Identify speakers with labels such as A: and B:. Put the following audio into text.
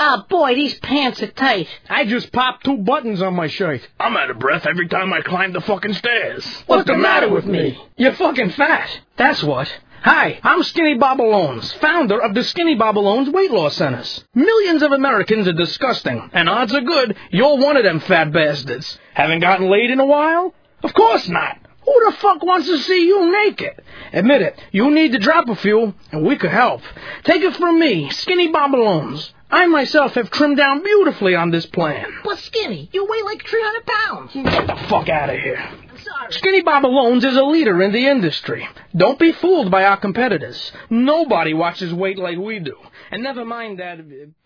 A: Oh, boy, these pants are tight.
B: I just popped 2 buttons on my shirt.
C: I'm out of breath every time I climb the fucking stairs.
B: What's the matter with me? You're fucking fat. That's what. Hi, I'm Skinny Bobalones, founder of the Skinny Bobalones Weight Loss Centers. Millions of Americans are disgusting, and odds are good you're one of them fat bastards. Haven't gotten laid in a while? Of course not. Who the fuck wants to see you naked? Admit it, you need to drop a few, and we could help. Take it from me, Skinny Bobalones. I myself have trimmed down beautifully on this plan.
A: But Skinny, you weigh like 300 pounds.
B: Get the fuck out of here.
A: I'm sorry.
B: Skinny Bobalones is a leader in the industry. Don't be fooled by our competitors. Nobody watches weight like we do. And never mind that...